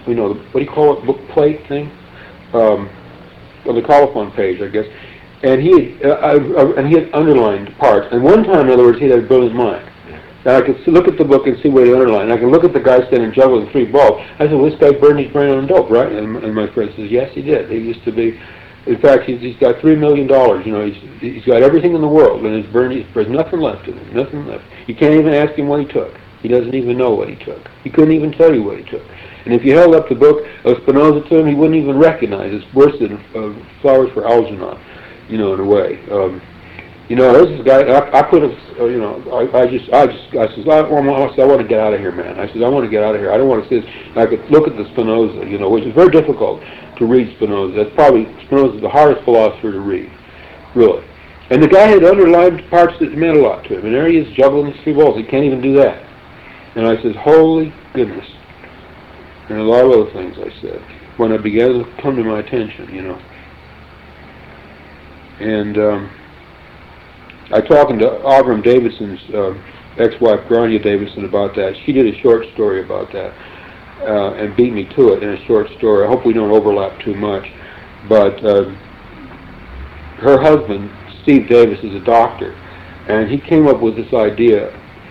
what do you call it, book plate thing, on the colophon page, I guess. And he had underlined parts. And one time, in other words, he had a brilliant mind. And I could look at the book and see what he underlined. I could look at the guy standing juggling 3 balls. I said, well, this guy burned his brain on dope, right? And my friend says, yes, he did. He used to be. In fact, he's got $3 million. He's got everything in the world, and there's nothing left of him. Nothing left. You can't even ask him what he took. He doesn't even know what he took. He couldn't even tell you what he took. And if you held up the book of Spinoza to him, he wouldn't even recognize it. It's worse than flowers for Algernon, in a way. This is a guy. I could have, I says, I want to get out of here, man. I says, I want to get out of here. I don't want to see this. And I could look at the Spinoza, which is very difficult to read Spinoza. That's probably Spinoza, the hardest philosopher to read, really. And the guy had underlined parts that meant a lot to him. And there he is juggling his 3 balls. He can't even do that. And I says, holy goodness. And a lot of other things I said when it began to come to my attention, And I talking to Avram Davidson's ex-wife, Grania Davidson, about that. She did a short story about that and beat me to it in a short story. I hope we don't overlap too much. But her husband, Steve Davis, is a doctor, and he came up with this idea,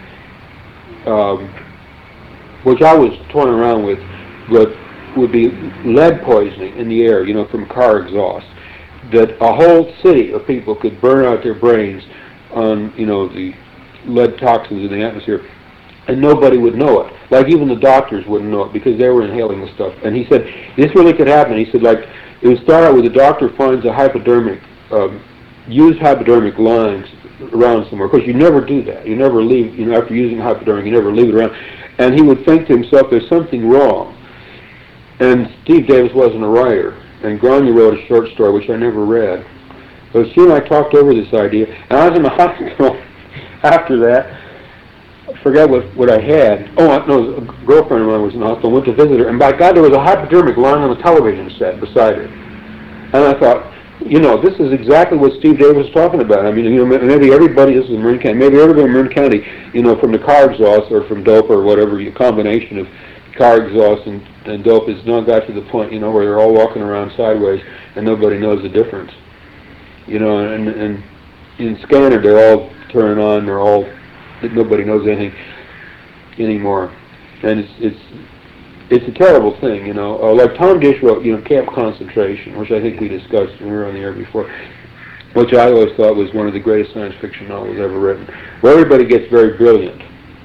which I was toying around with, but would be lead poisoning in the air, from car exhaust. That a whole city of people could burn out their brains on, the lead toxins in the atmosphere, and nobody would know it. Like even the doctors wouldn't know it because they were inhaling the stuff. And he said, this really could happen. He said, like, it would start out with the doctor finds a hypodermic, used hypodermic lines around somewhere. Of course, you never do that. You never leave, after using a hypodermic, you never leave it around. And he would think to himself, there's something wrong. And Steve Davis wasn't a writer. And Grania wrote a short story, which I never read. But she and I talked over this idea. And I was in the hospital after that. I forgot what I had. Oh, no, a girlfriend of mine was in the hospital. I went to visit her. And by God, there was a hypodermic lying on the television set beside her. And I thought, this is exactly what Steve Davis was talking about. I mean, maybe everybody, this is in Marin County, maybe everybody in Marin County, from the car exhaust or from dope or whatever, a combination of car exhaust and dope has now got to the point, where they're all walking around sideways and nobody knows the difference. And in Scanner, they're all turning on, nobody knows anything anymore. And it's a terrible thing, like Tom Dish wrote, Camp Concentration, which I think we discussed when we were on the air before, which I always thought was one of the greatest science fiction novels ever written, where everybody gets very brilliant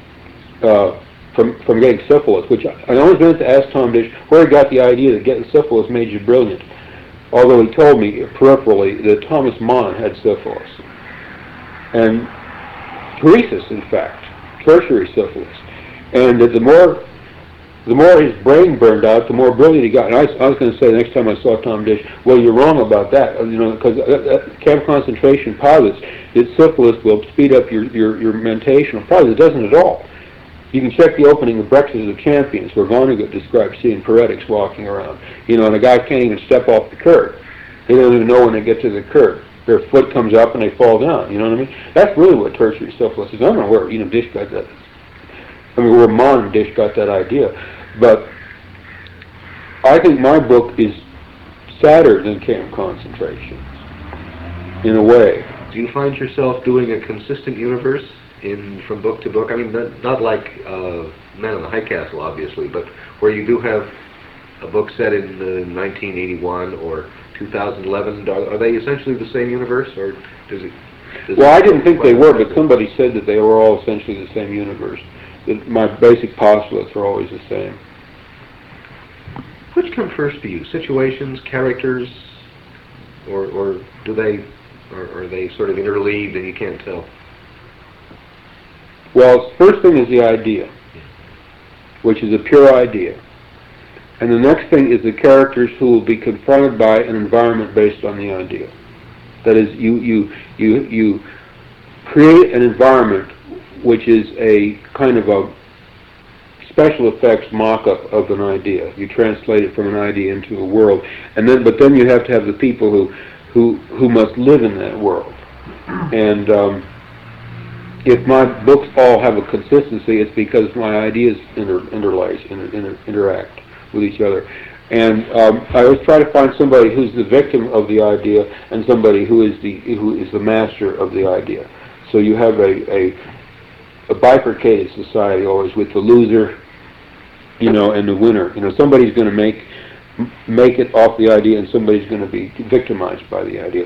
from getting syphilis, which I always meant to ask Tom Dish where he got the idea that getting syphilis made you brilliant, although he told me peripherally that Thomas Mann had syphilis, and paresis, in fact, tertiary syphilis, and that the more his brain burned out, the more brilliant he got. And I was going to say the next time I saw Tom Dish, well, you're wrong about that, because Camp Concentration posits that syphilis will speed up your mentation. Probably it doesn't at all. You can check the opening of Breakfast of the Champions, where Vonnegut describes seeing paretics walking around. And a guy can't even step off the curb. They don't even know when they get to the curb. Their foot comes up and they fall down. You know what I mean? That's really what tertiary syphilis is. I don't know where Dish got that. Where Mann and Dish got that idea. But I think my book is sadder than Camp Concentration, in a way. Do you find yourself doing a consistent universe from book to book? I mean, not like Man in the High Castle, obviously, but where you do have a book set in 1981 or 2011. Are they essentially the same universe, or does it? Well, I didn't think they were, but somebody said that they were all essentially the same universe. That my basic postulates are always the same. Which come first for you? Situations, characters, or are they sort of interleaved and you can't tell? Well, first thing is the idea, which is a pure idea. And the next thing is the characters who will be confronted by an environment based on the idea. That is, you create an environment which is a kind of a special effects mock-up of an idea. You translate it from an idea into a world, but then you have to have the people who must live in that world. And if my books all have a consistency, it's because my ideas interact. with each other. And I always try to find somebody who's the victim of the idea and somebody who is the master of the idea. So you have a bifurcated society always with the loser, you know, and the winner. You know, somebody's going to make it off the idea, and somebody's going to be victimized by the idea.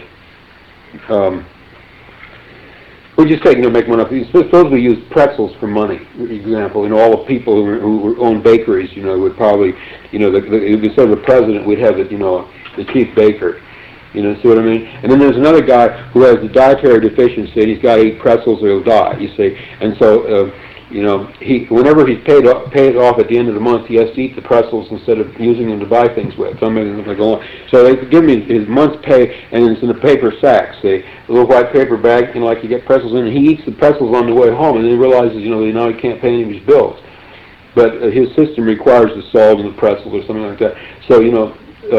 We just take, you know, make one up. Suppose we use pretzels for money, for example. You know, all the people who own bakeries, you know, would probably, you know, instead of the president, we'd have it, you know, the chief baker. You know, see what I mean? And then there's another guy who has a dietary deficiency, and he's got to eat pretzels or he'll die. You see, and so. You know, whenever he's paid off at the end of the month, he has to eat the pretzels instead of using them to buy things with. So they give me his month's pay, and it's in a paper sack, see, a little white paper bag, you know, like you get pretzels in. And he eats the pretzels on the way home, and then he realizes, you know, now he can't pay any of his bills. But his system requires the salt and the pretzels or something like that. So, you know,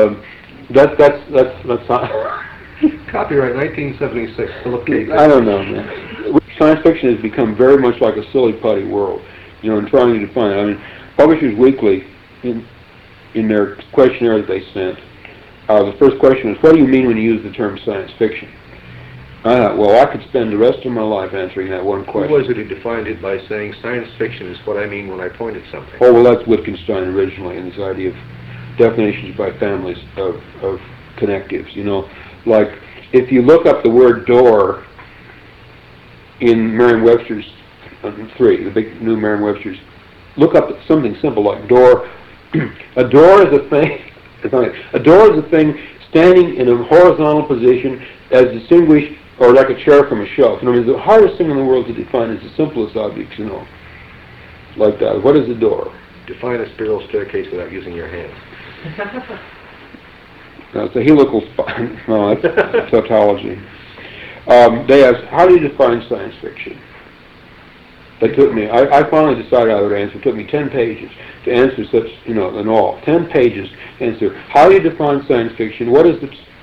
that's not. Copyright 1976, Philip K. I don't know, man. Science fiction has become very much like a silly putty world, you know, in trying to define it. I mean, Publishers Weekly, in their questionnaire that they sent, the first question is, what do you mean when you use the term science fiction? I thought, well, I could spend the rest of my life answering that one question. Who was it who defined it by saying science fiction is what I mean when I point at something? Oh, well, that's Wittgenstein originally, and this idea of definitions by families of connectives, you know. Like, if you look up the word door in Merriam-Webster's 3, the big new Merriam-Webster's, look up something simple like door. A door is a thing. A door is a thing standing in a horizontal position, as distinguished, or like a chair from a shelf. You know, I mean, the hardest thing in the world to define is the simplest objects. You know, like that. What is a door? Define a spiral staircase without using your hands. No, it's a helical spine. No, that's tautology. They asked, how do you define science fiction? That took me, I finally decided I would answer. It took me 10 pages to answer such, you know, in all. 10 pages to answer. How do you define science fiction? What is the